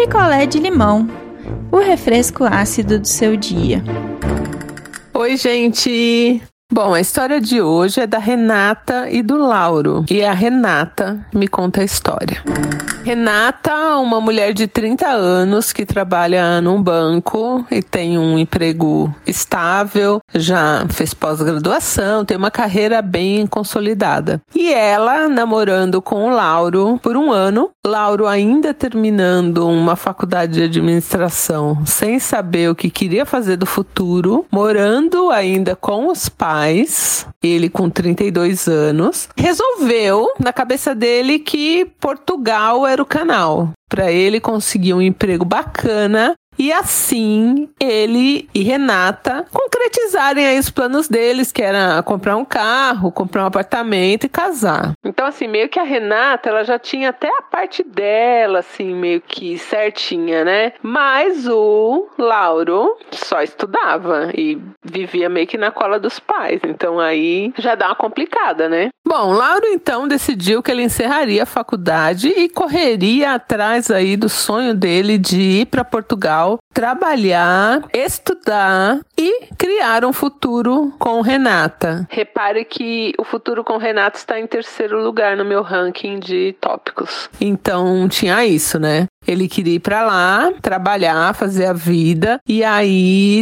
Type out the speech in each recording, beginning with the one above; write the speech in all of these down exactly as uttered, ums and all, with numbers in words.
picolé de limão, o refresco ácido do seu dia. Oi, gente! Bom, a história de hoje é da Renata e do Lauro. E a Renata me conta a história. Renata, uma mulher de trinta anos que trabalha num banco e tem um emprego estável, já fez pós-graduação, tem uma carreira bem consolidada. E ela namorando com o Lauro por um ano, Lauro ainda terminando uma faculdade de administração, sem saber o que queria fazer do futuro, morando ainda com os pais, ele com trinta e dois anos, resolveu na cabeça dele que Portugal era o canal para ele conseguir um emprego bacana e assim ele e Renata concretizarem aí os planos deles, que era comprar um carro, comprar um apartamento e casar. Então assim, meio que a Renata, ela já tinha até a parte dela, assim, meio que certinha, né? Mas o Lauro só estudava e vivia meio que na cola dos pais, então aí já dá uma complicada, né? Bom, Lauro então decidiu que ele encerraria a faculdade e correria atrás aí do sonho dele de ir para Portugal, trabalhar, estudar e criar um futuro com Renata. Repare que o futuro com Renata está em terceiro lugar no meu ranking de tópicos. Então tinha isso, né? Ele queria ir pra lá, trabalhar, fazer a vida e aí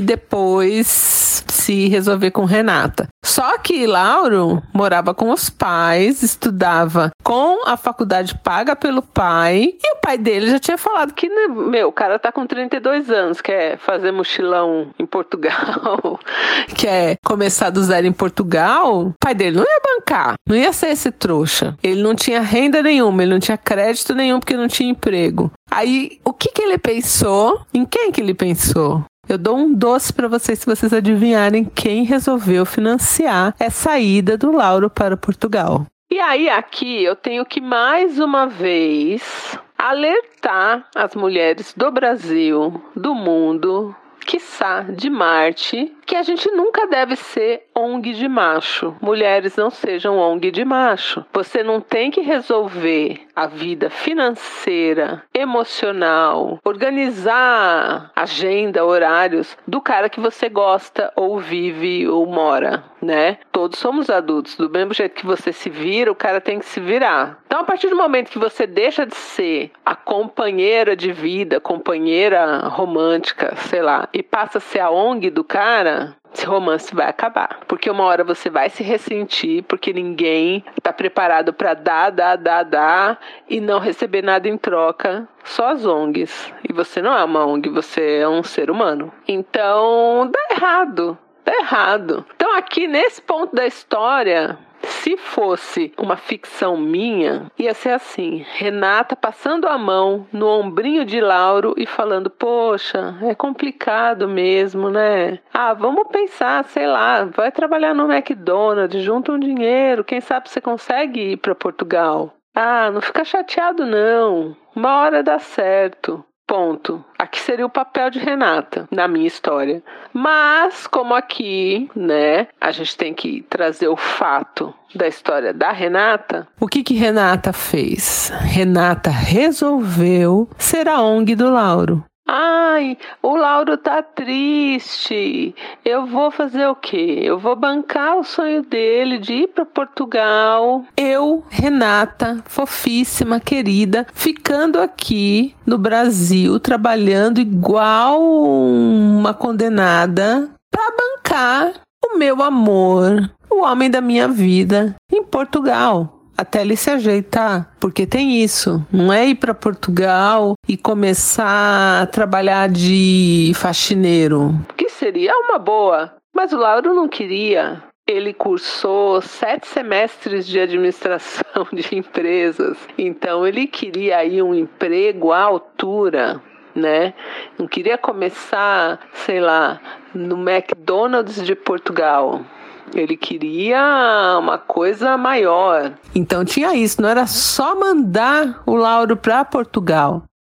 depois se resolver com Renata. Só que Lauro morava com os pais, estudava com a faculdade paga pelo pai e o pai dele já tinha falado que, né, meu, o cara tá com trinta e dois anos, quer fazer mochilão em Portugal, quer começar do zero em Portugal, o pai dele não ia bancar, não ia ser esse trouxa. Ele não tinha renda nenhuma, ele não tinha crédito nenhum porque não tinha emprego. Aí, o que que ele pensou? Em quem que ele pensou? Eu dou um doce para vocês se vocês adivinharem quem resolveu financiar essa ida do Lauro para Portugal. E aí, aqui, eu tenho que, mais uma vez, alertar as mulheres do Brasil, do mundo, quiçá de Marte, que a gente nunca deve ser O N G de macho. Mulheres, não sejam O N G de macho. Você não tem que resolver a vida financeira, emocional, organizar agenda, horários do cara que você gosta ou vive ou mora, né? Todos somos adultos. Do mesmo jeito que você se vira, o cara tem que se virar. Então, a partir do momento que você deixa de ser a companheira de vida, companheira romântica, sei lá, e passa a ser a O N G do cara, esse romance vai acabar. Porque uma hora você vai se ressentir, porque ninguém está preparado para dar, dar, dar, dar e não receber nada em troca. Só as O N Gs. E você não é uma O N G, você é um ser humano. Então, dá errado. Dá errado. Então, aqui nesse ponto da história, se fosse uma ficção minha, ia ser assim: Renata passando a mão no ombrinho de Lauro e falando: poxa, é complicado mesmo, né? Ah, vamos pensar, sei lá, vai trabalhar no McDonald's, junta um dinheiro, quem sabe você consegue ir para Portugal. Ah, não fica chateado não, uma hora dá certo. Ponto. Aqui seria o papel de Renata, na minha história. Mas, como aqui, né, a gente tem que trazer o fato da história da Renata, o que que Renata fez? Renata resolveu ser a O N G do Lauro. Ai, o Lauro tá triste. Eu vou fazer o quê? Eu vou bancar o sonho dele de ir para Portugal. Eu, Renata, fofíssima, querida, ficando aqui no Brasil, trabalhando igual uma condenada para bancar o meu amor, o homem da minha vida, em Portugal. Até ele se ajeitar, porque tem isso, não é ir para Portugal e começar a trabalhar de faxineiro, que seria uma boa, mas o Lauro não queria. Ele cursou sete semestres de administração de empresas, então ele queria aí um emprego à altura, né? Não queria começar, sei lá, no McDonald's de Portugal. Ele queria uma coisa maior. Então tinha isso, não era só mandar o Lauro para Portugal.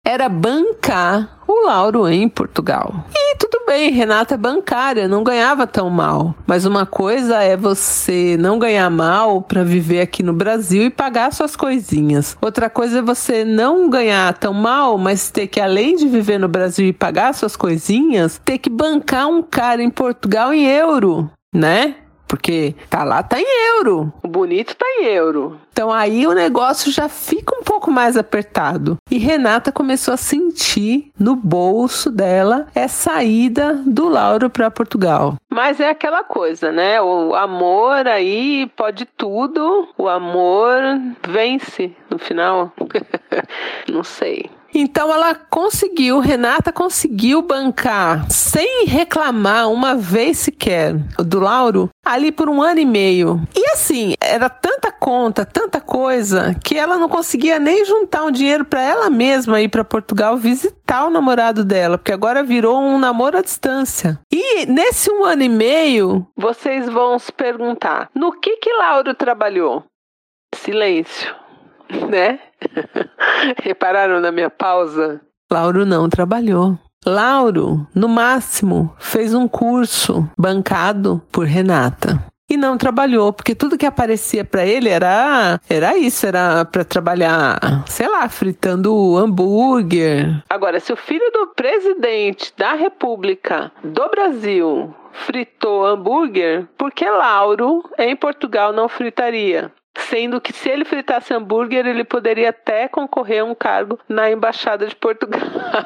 era bancar o Lauro em Portugal. E tudo bem, Renata é bancária, não ganhava tão mal. Mas uma coisa é você não ganhar mal para viver aqui no Brasil e pagar suas coisinhas. Outra coisa é você não ganhar tão mal, mas ter que, além de viver no Brasil e pagar suas coisinhas, ter que bancar um cara em Portugal em euro, né? Porque tá lá, tá em euro. O bonito tá em euro. Então aí o negócio já fica um pouco mais apertado. E Renata começou a sentir no bolso dela essa ida do Lauro para Portugal. Mas é aquela coisa, né? O amor aí pode tudo. O amor vence no final. Não sei. Então ela conseguiu, Renata conseguiu bancar, sem reclamar uma vez sequer, do Lauro, ali por um ano e meio. E assim, era tanta conta, tanta coisa, que ela não conseguia nem juntar um dinheiro para ela mesma ir para Portugal visitar o namorado dela, porque agora virou um namoro à distância. E nesse um ano e meio, vocês vão se perguntar, no que que Lauro trabalhou? Silêncio, né? Repararam na minha pausa? Lauro não trabalhou. Lauro, no máximo, fez um curso bancado por Renata. E não trabalhou, porque tudo que aparecia para ele era, era isso, era para trabalhar, sei lá, fritando hambúrguer. Agora, se o filho do presidente da República do Brasil fritou hambúrguer, por que Lauro em Portugal não fritaria? Sendo que se ele fritasse hambúrguer, ele poderia até concorrer a um cargo na Embaixada de Portugal.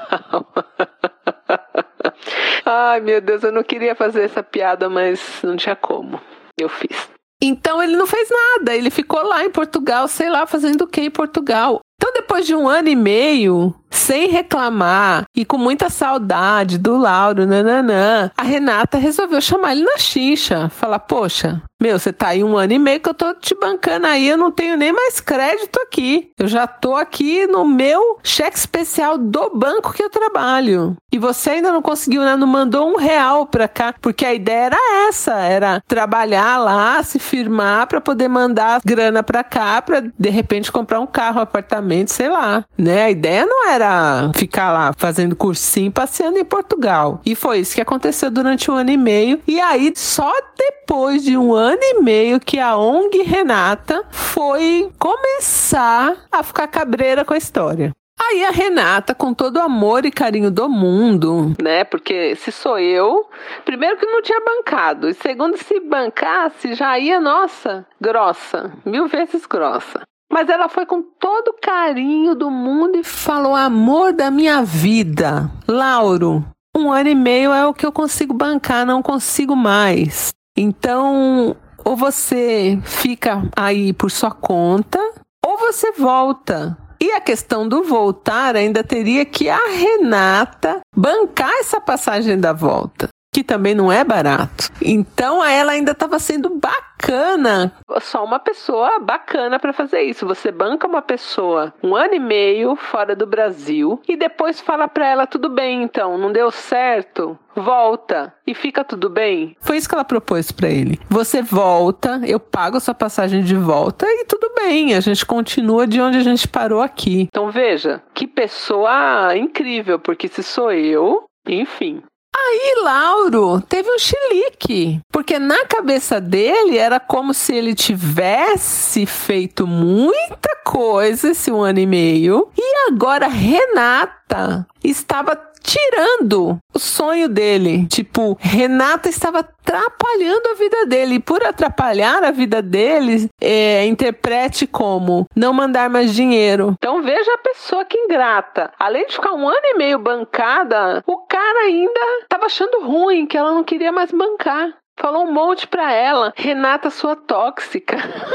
Ai, meu Deus, eu não queria fazer essa piada, mas não tinha como. Eu fiz. Então ele não fez nada, ele ficou lá em Portugal, sei lá, fazendo o que em Portugal? Então depois de um ano e meio, sem reclamar e com muita saudade do Lauro, nananã, a Renata resolveu chamar ele na chincha. Falar, poxa, meu, você tá aí um ano e meio que eu tô te bancando aí, eu não tenho nem mais crédito aqui. Eu já tô aqui no meu cheque especial do banco que eu trabalho. E você ainda não conseguiu, né? Não mandou um real pra cá, porque a ideia era essa, era trabalhar lá, se firmar pra poder mandar grana pra cá, pra de repente comprar um carro, um apartamento, sei lá, né? A ideia não era ficar lá fazendo cursinho, passeando em Portugal. E foi isso que aconteceu durante um ano e meio. E aí, só depois de um ano e meio que a O N G Renata foi começar a ficar cabreira com a história. Aí a Renata, com todo o amor e carinho do mundo, né? Porque se sou eu, primeiro que não tinha bancado, e segundo, se bancasse, já ia, nossa, grossa, mil vezes grossa. Mas ela foi com todo o carinho do mundo e falou, amor da minha vida, Lauro, um ano e meio é o que eu consigo bancar, não consigo mais. Então, ou você fica aí por sua conta, ou você volta. E a questão do voltar ainda teria que a Renata bancar essa passagem da volta, que também não é barato. Então ela ainda estava sendo bacana, só uma pessoa bacana para fazer isso. Você banca uma pessoa um ano e meio fora do Brasil e depois fala para ela, tudo bem então, não deu certo, volta e fica tudo bem. Foi isso que ela propôs para ele. Você volta, eu pago a sua passagem de volta e tudo bem, a gente continua de onde a gente parou aqui. Então veja, que pessoa incrível, porque se sou eu, enfim. Aí Lauro teve um chilique, porque na cabeça dele era como se ele tivesse feito muita coisa esse um ano e meio e agora Renata estava tirando o sonho dele. Tipo, Renata estava atrapalhando a vida dele. E por atrapalhar a vida dele, é, interprete como não mandar mais dinheiro. Então veja a pessoa que ingrata. Além de ficar um ano e meio bancada, o cara ainda estava achando ruim, que ela não queria mais bancar. Falou um monte pra ela. Renata, sua tóxica.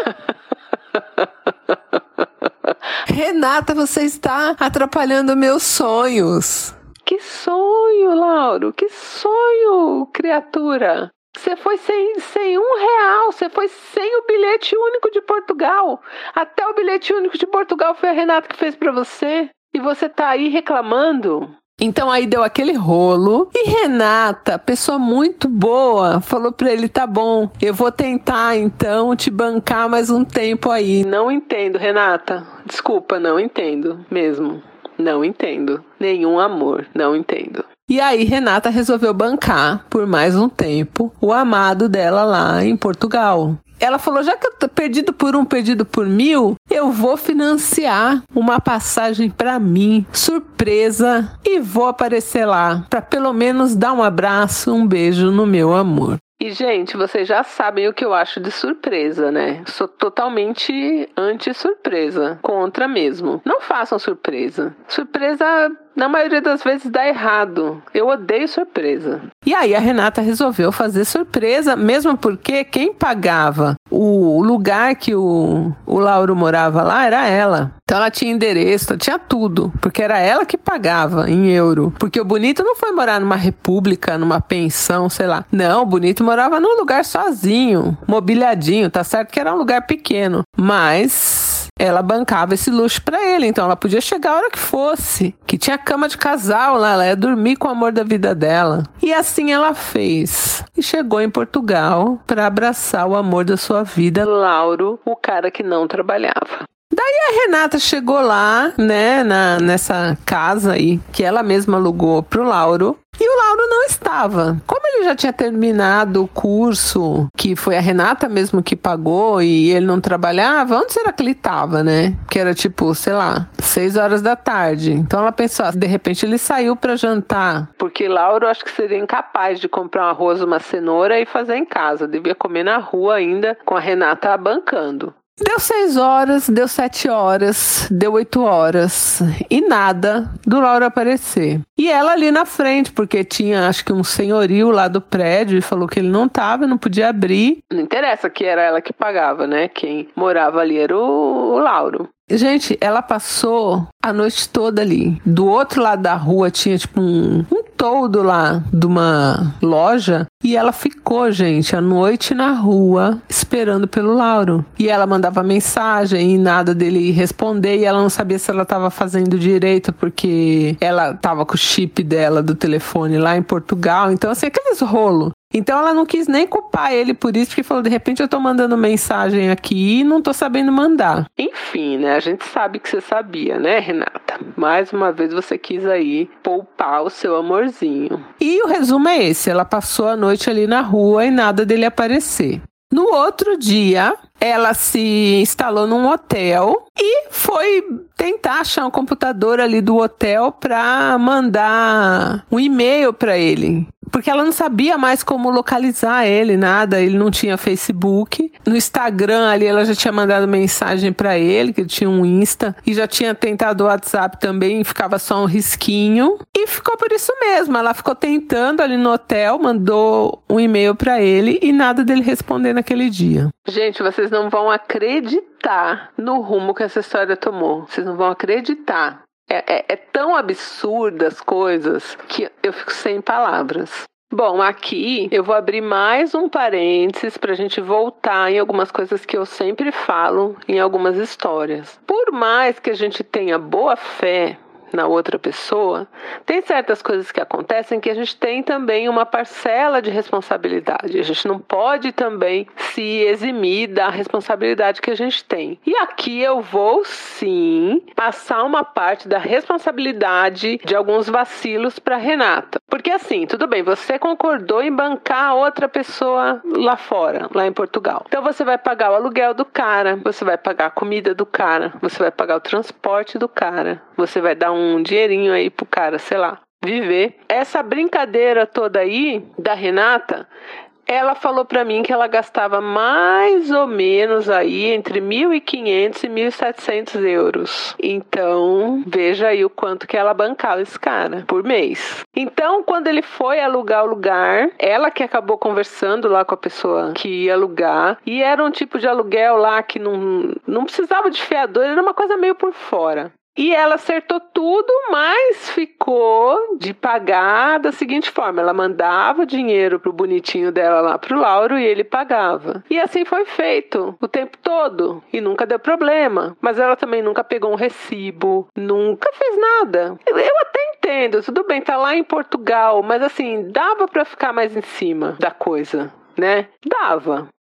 Renata, você está atrapalhando meus sonhos. Que sonho, Lauro, que sonho, criatura. Você foi sem, sem um real, você foi sem o bilhete único de Portugal. Até o bilhete único de Portugal foi a Renata que fez pra você. E você tá aí reclamando. Então aí deu aquele rolo. E Renata, pessoa muito boa, falou pra ele, tá bom, eu vou tentar então te bancar mais um tempo aí. Não entendo, Renata. Desculpa, não entendo mesmo. Não entendo. Nenhum amor, não entendo. E aí Renata resolveu bancar por mais um tempo o amado dela lá em Portugal. Ela falou, já que eu tô perdido por um, perdido por mil, eu vou financiar uma passagem pra mim, surpresa, e vou aparecer lá, pra pelo menos dar um abraço, um beijo no meu amor. E, gente, vocês já sabem o que eu acho de surpresa, né? Sou totalmente anti-surpresa, contra mesmo. Não façam surpresa. Surpresa, na maioria das vezes, dá errado. Eu odeio surpresa. E aí a Renata resolveu fazer surpresa, mesmo porque quem pagava o lugar que o, o Lauro morava lá era ela. Então ela tinha endereço, tinha tudo, porque era ela que pagava em euro. Porque o Bonito não foi morar numa república, numa pensão, sei lá. Não, o Bonito morava num lugar sozinho, mobiliadinho, tá certo que era um lugar pequeno, mas ela bancava esse luxo pra ele, então ela podia chegar a hora que fosse, que tinha cama de casal lá, ela ia dormir com o amor da vida dela. E assim ela fez. E chegou em Portugal pra abraçar o amor da sua vida, Lauro, o cara que não trabalhava. Daí a Renata chegou lá, né, na, nessa casa aí, que ela mesma alugou pro Lauro, e o Lauro não estava. Como ele já tinha terminado o curso, que foi a Renata mesmo que pagou, e ele não trabalhava, onde será que ele estava, né? Que era tipo, sei lá, seis horas da tarde. Então ela pensou, de repente ele saiu para jantar, porque Lauro acho que seria incapaz de comprar um arroz, uma cenoura e fazer em casa. Devia comer na rua ainda, com a Renata bancando. Deu seis horas, deu sete horas, deu oito horas e nada do Lauro aparecer. E ela ali na frente, porque tinha acho que um senhorio lá do prédio e falou que ele não tava, não podia abrir. Não interessa que era ela que pagava, né? Quem morava ali era o, o Lauro. Gente, ela passou a noite toda ali. Do outro lado da rua tinha tipo um, um toldo lá de uma loja. E ela ficou, gente, a noite na rua esperando pelo Lauro. E ela mandava mensagem e nada dele responder. E ela não sabia se ela estava fazendo direito porque ela estava com o chip dela do telefone lá em Portugal. Então, assim, aqueles rolos. Então ela não quis nem culpar ele por isso, porque falou, de repente eu tô mandando mensagem aqui e não tô sabendo mandar. Enfim, né, a gente sabe que você sabia, né, Renata? Mais uma vez você quis aí poupar o seu amorzinho. E o resumo é esse, ela passou a noite ali na rua e nada dele aparecer. No outro dia, ela se instalou num hotel e foi tentar achar um computador ali do hotel para mandar um e-mail para ele. Porque ela não sabia mais como localizar ele, nada. Ele não tinha Facebook. No Instagram ali ela já tinha mandado mensagem para ele, que ele tinha um Insta. E já tinha tentado o WhatsApp também, ficava só um risquinho. E ficou por isso mesmo. Ela ficou tentando ali no hotel, mandou um e-mail para ele e nada dele responder naquele dia. Gente, vocês não vão acreditar no rumo que essa história tomou. Vocês não vão acreditar. É, é, é tão absurda as coisas que eu fico sem palavras. Bom, aqui eu vou abrir mais um parênteses para a gente voltar em algumas coisas que eu sempre falo em algumas histórias. Por mais que a gente tenha boa fé na outra pessoa, tem certas coisas que acontecem que a gente tem também uma parcela de responsabilidade. A gente não pode também se eximir da responsabilidade que a gente tem. E aqui eu vou sim passar uma parte da responsabilidade de alguns vacilos para Renata. Porque assim, tudo bem, você concordou em bancar outra pessoa lá fora, lá em Portugal. Então você vai pagar o aluguel do cara, você vai pagar a comida do cara, você vai pagar o transporte do cara, você vai dar um um dinheirinho aí pro cara, sei lá, viver. Essa brincadeira toda aí da Renata, ela falou pra mim que ela gastava mais ou menos aí entre mil e quinhentos e mil e setecentos euros. Então, veja aí o quanto que ela bancava esse cara por mês. Então, quando ele foi alugar o lugar, ela que acabou conversando lá com a pessoa que ia alugar, e era um tipo de aluguel lá que não, não precisava de fiador, era uma coisa meio por fora. E ela acertou tudo, mas ficou de pagar da seguinte forma. Ela mandava dinheiro pro bonitinho dela lá pro Lauro e ele pagava. E assim foi feito o tempo todo. E nunca deu problema. Mas ela também nunca pegou um recibo. Nunca fez nada. Eu até entendo. Tudo bem, tá lá em Portugal. Mas assim, dava pra ficar mais em cima da coisa, né? Dava.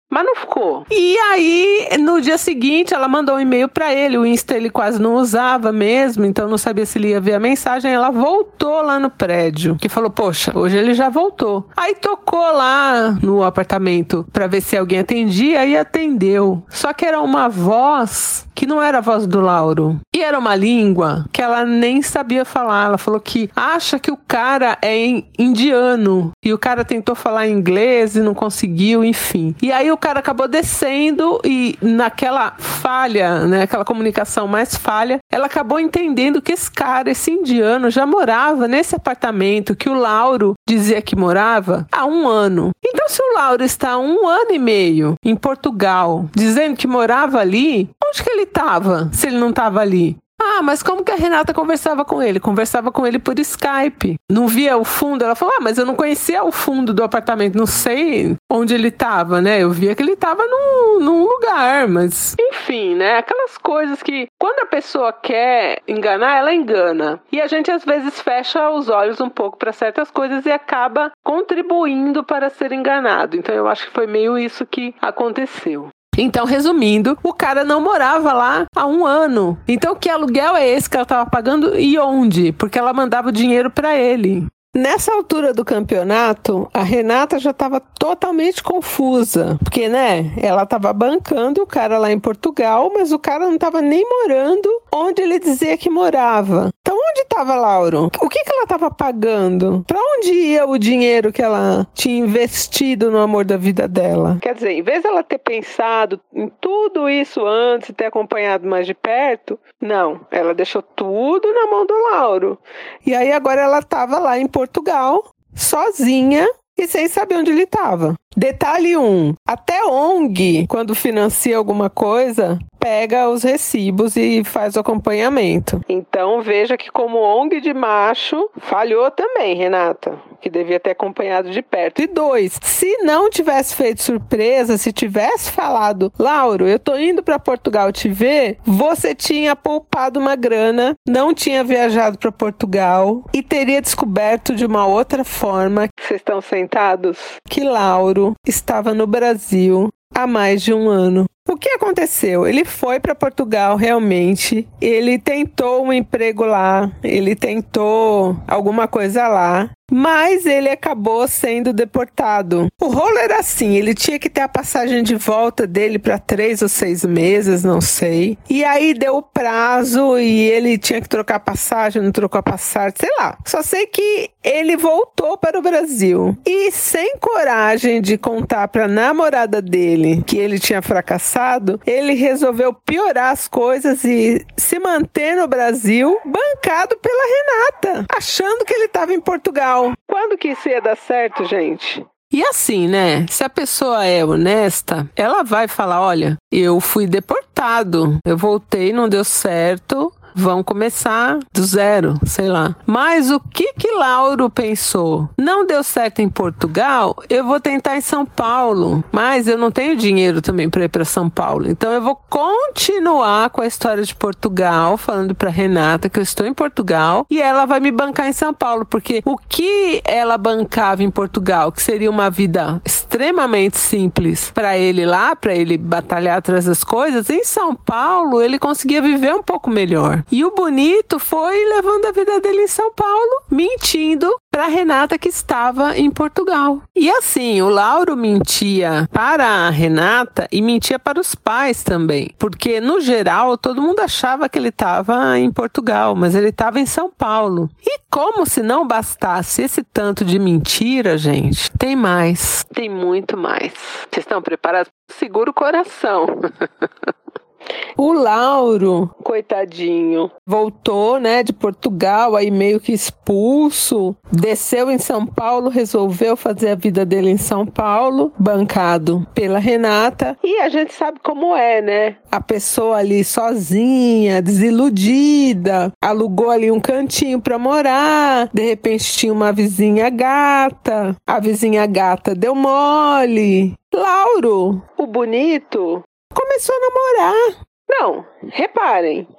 Mas não ficou. E aí, no dia seguinte, ela mandou um e-mail pra ele. O Insta ele quase não usava mesmo, então não sabia se ele ia ver a mensagem. Ela voltou lá no prédio, que falou, poxa, hoje ele já voltou. Aí tocou lá no apartamento pra ver se alguém atendia e atendeu. Só que era uma voz que não era a voz do Lauro. E era uma língua que ela nem sabia falar. Ela falou que acha que o cara é indiano. E o cara tentou falar inglês e não conseguiu, enfim. E aí o cara acabou descendo e naquela falha, né, aquela comunicação mais falha, ela acabou entendendo que esse cara, esse indiano, já morava nesse apartamento que o Lauro dizia que morava há um ano. Então, se o Lauro está há um ano e meio em Portugal, dizendo que morava ali, onde que ele estava, se ele não estava ali? Ah, mas como que a Renata conversava com ele? Conversava com ele por Skype. Não via o fundo. Ela falou, ah, mas eu não conhecia o fundo do apartamento. Não sei onde ele estava, né? Eu via que ele estava num, num lugar, mas... Enfim, né? Aquelas coisas que, quando a pessoa quer enganar, ela engana. E a gente, às vezes, fecha os olhos um pouco para certas coisas e acaba contribuindo para ser enganado. Então, eu acho que foi meio isso que aconteceu. Então, resumindo, o cara não morava lá há um ano. Então, que aluguel é esse que ela estava pagando e onde? Porque ela mandava o dinheiro para ele. Nessa altura do campeonato, a Renata já estava totalmente confusa. Porque, né, ela estava bancando o cara lá em Portugal, mas o cara não estava nem morando onde ele dizia que morava. Então, onde estava Lauro? O que, que ela estava pagando? Para onde ia o dinheiro que ela tinha investido no amor da vida dela? Quer dizer, em vez dela ter pensado em tudo isso antes e ter acompanhado mais de perto, não, ela deixou tudo na mão do Lauro. E aí agora ela estava lá em Portugal, sozinha e sem saber onde ele estava. Detalhe um, até O N G, quando financia alguma coisa, pega os recibos e faz o acompanhamento. Então veja que como O N G de macho, falhou também, Renata, que devia ter acompanhado de perto. E dois, se não tivesse feito surpresa, se tivesse falado, Lauro, eu tô indo para Portugal te ver, você tinha poupado uma grana, não tinha viajado para Portugal e teria descoberto de uma outra forma, vocês estão sentados, que Lauro estava no Brasil há mais de um ano. O que aconteceu? Ele foi para Portugal realmente, ele tentou um emprego lá, ele tentou alguma coisa lá, mas ele acabou sendo deportado. O rolo era assim, ele tinha que ter a passagem de volta dele para três ou seis meses, não sei. E aí deu o prazo e ele tinha que trocar a passagem, não trocou a passagem, sei lá. Só sei que ele voltou para o Brasil e sem coragem de contar para a namorada dele que ele tinha fracassado, ele resolveu piorar as coisas e se manter no Brasil, bancado pela Renata, achando que ele estava em Portugal. Quando que isso ia dar certo, gente? E assim, né? Se a pessoa é honesta, ela vai falar, olha, eu fui deportado, eu voltei, não deu certo, vão começar do zero, sei lá. Mas o que que Lauro pensou? Não deu certo em Portugal, eu vou tentar em São Paulo, mas eu não tenho dinheiro também para ir para São Paulo. Então eu vou continuar com a história de Portugal, falando para Renata que eu estou em Portugal e ela vai me bancar em São Paulo, porque o que ela bancava em Portugal, que seria uma vida extremamente simples para ele lá, para ele batalhar atrás das coisas, em São Paulo ele conseguia viver um pouco melhor. E o bonito foi levando a vida dele em São Paulo, mentindo para Renata que estava em Portugal. E assim, o Lauro mentia para a Renata e mentia para os pais também. Porque, no geral, todo mundo achava que ele estava em Portugal, mas ele estava em São Paulo. E como se não bastasse esse tanto de mentira, gente, tem mais. Tem muito mais. Vocês estão preparados? Segura o coração. O Lauro, coitadinho, voltou, né, de Portugal, aí meio que expulso, desceu em São Paulo, resolveu fazer a vida dele em São Paulo, bancado pela Renata. E a gente sabe como é, né? A pessoa ali sozinha, desiludida, alugou ali um cantinho pra morar, de repente tinha uma vizinha gata, a vizinha gata deu mole. Lauro, o bonito, começou a namorar. Não, reparem,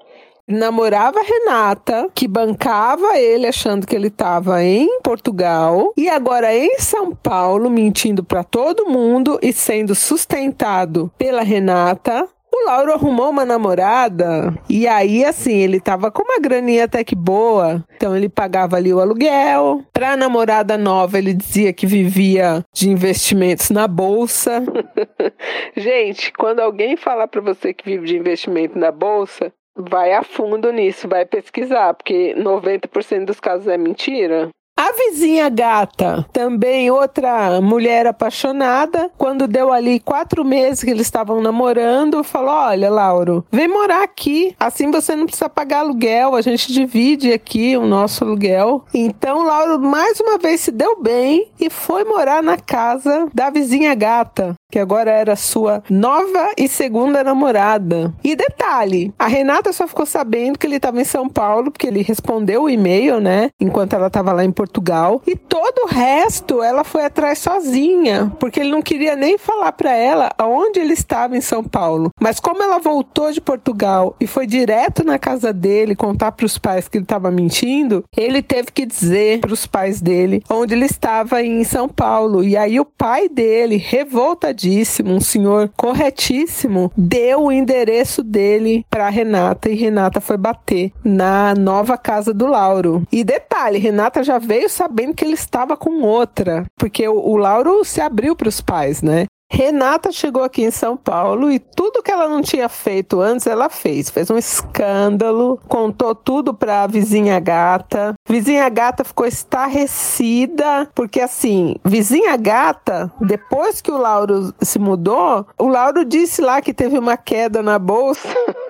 namorava a Renata, que bancava ele achando que ele estava em Portugal, e agora em São Paulo, mentindo para todo mundo e sendo sustentado pela Renata. O Lauro arrumou uma namorada e aí, assim, ele tava com uma graninha até que boa. Então ele pagava ali o aluguel. Pra namorada nova, ele dizia que vivia de investimentos na bolsa. Gente, quando alguém falar pra você que vive de investimento na bolsa, vai a fundo nisso, vai pesquisar, porque noventa por cento dos casos é mentira. A vizinha gata, também outra mulher apaixonada, quando deu ali quatro meses que eles estavam namorando, falou: olha, Lauro, vem morar aqui, assim você não precisa pagar aluguel, a gente divide aqui o nosso aluguel. Então, Lauro mais uma vez se deu bem e foi morar na casa da vizinha gata, que agora era sua nova e segunda namorada. E detalhe, a Renata só ficou sabendo que ele estava em São Paulo, porque ele respondeu o e-mail, né, enquanto ela estava lá em Portugal, e todo o resto ela foi atrás sozinha, porque ele não queria nem falar para ela aonde ele estava em São Paulo. Mas como ela voltou de Portugal e foi direto na casa dele contar para os pais que ele estava mentindo, ele teve que dizer para os pais dele onde ele estava em São Paulo. E aí o pai dele, revoltadíssimo, um senhor corretíssimo, deu o endereço dele para Renata e Renata foi bater na nova casa do Lauro. E detalhe, Renata já veio sabendo que ele estava com outra, porque o, o Lauro se abriu para os pais, né? Renata chegou aqui em São Paulo e tudo que ela não tinha feito antes, ela fez. Fez um escândalo, contou tudo para a vizinha gata. Vizinha gata ficou estarrecida, porque assim, vizinha gata, depois que o Lauro se mudou, o Lauro disse lá que teve uma queda na bolsa.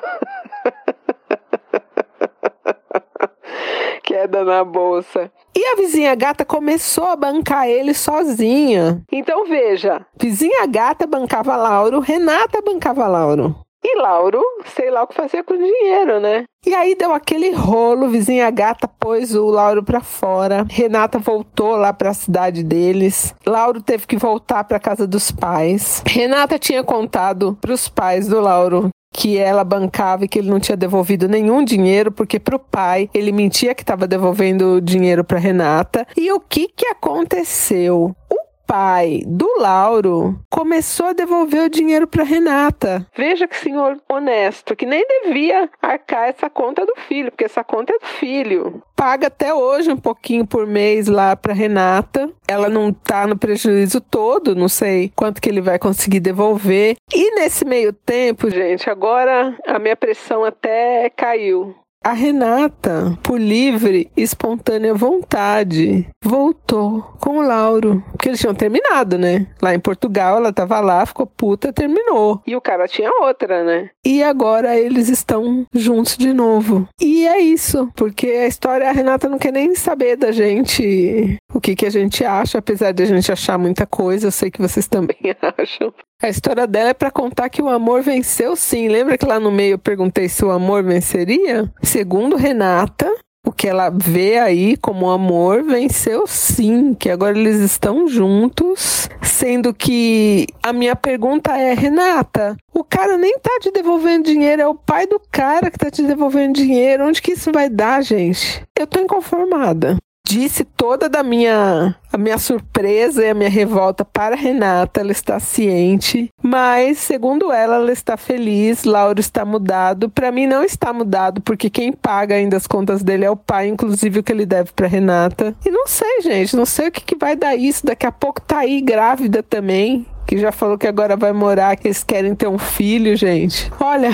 Queda na bolsa. E a vizinha gata começou a bancar ele sozinha. Então veja, vizinha gata bancava Lauro, Renata bancava Lauro. E Lauro, sei lá o que fazia com o dinheiro, né? E aí deu aquele rolo, vizinha gata pôs o Lauro pra fora. Renata voltou lá pra cidade deles. Lauro teve que voltar pra casa dos pais. Renata tinha contado pros pais do Lauro que ela bancava e que ele não tinha devolvido nenhum dinheiro, porque pro pai ele mentia que estava devolvendo dinheiro para Renata. E o que que aconteceu? O pai do Lauro começou a devolver o dinheiro para Renata. Veja que senhor honesto, que nem devia arcar essa conta do filho, porque essa conta é do filho. Paga até hoje um pouquinho por mês lá para Renata. Ela não tá no prejuízo todo, não sei quanto que ele vai conseguir devolver. E nesse meio tempo, gente, agora a minha pressão até caiu. A Renata, por livre e espontânea vontade, voltou com o Lauro. Porque eles tinham terminado, né? Lá em Portugal, ela tava lá, ficou puta, terminou. E o cara tinha outra, né? E agora eles estão juntos de novo. E é isso, porque a história, a Renata não quer nem saber da gente, o que que a gente acha, apesar de a gente achar muita coisa, eu sei que vocês também acham. A história dela é para contar que o amor venceu sim. Lembra que lá no meio eu perguntei se o amor venceria? Segundo Renata, o que ela vê aí como amor venceu sim, que agora eles estão juntos, sendo que a minha pergunta é: Renata, o cara nem tá te devolvendo dinheiro, é o pai do cara que tá te devolvendo dinheiro, onde que isso vai dar, gente? Eu tô inconformada. Disse toda da minha, a minha surpresa e a minha revolta para a Renata, ela está ciente, mas segundo ela, ela está feliz, Lauro está mudado. Para mim não está mudado, porque quem paga ainda as contas dele é o pai, inclusive o que ele deve para Renata. E não sei, gente, não sei o que, que vai dar isso, daqui a pouco tá aí grávida também, que já falou que agora vai morar, que eles querem ter um filho, gente. Olha,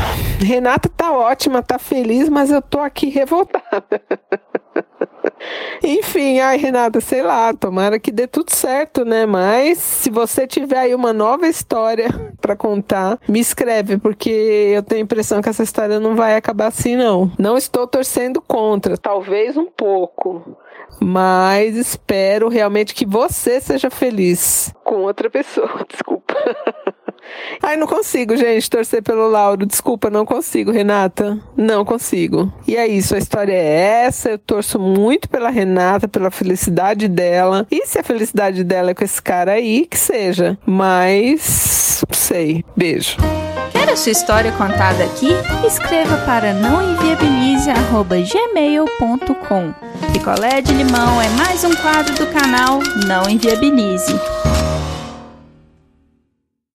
Renata tá ótima, tá feliz, mas eu tô aqui revoltada. Enfim, ai Renata, sei lá, tomara que dê tudo certo, né? Mas se você tiver aí uma nova história pra contar, me escreve, porque eu tenho a impressão que essa história não vai acabar assim, não. Não estou torcendo contra, talvez um pouco, mas espero realmente que você seja feliz com outra pessoa, desculpa. Ai, não consigo, gente, torcer pelo Lauro. Desculpa, não consigo, Renata. Não consigo. E é isso, a história é essa. Eu torço muito pela Renata, pela felicidade dela. E se a felicidade dela é com esse cara aí, que seja. Mas, não sei. Beijo. Quer a sua história contada aqui? Escreva para não inviabilize arroba gmail ponto com. Picolé de Limão é mais um quadro do canal Não Inviabilize.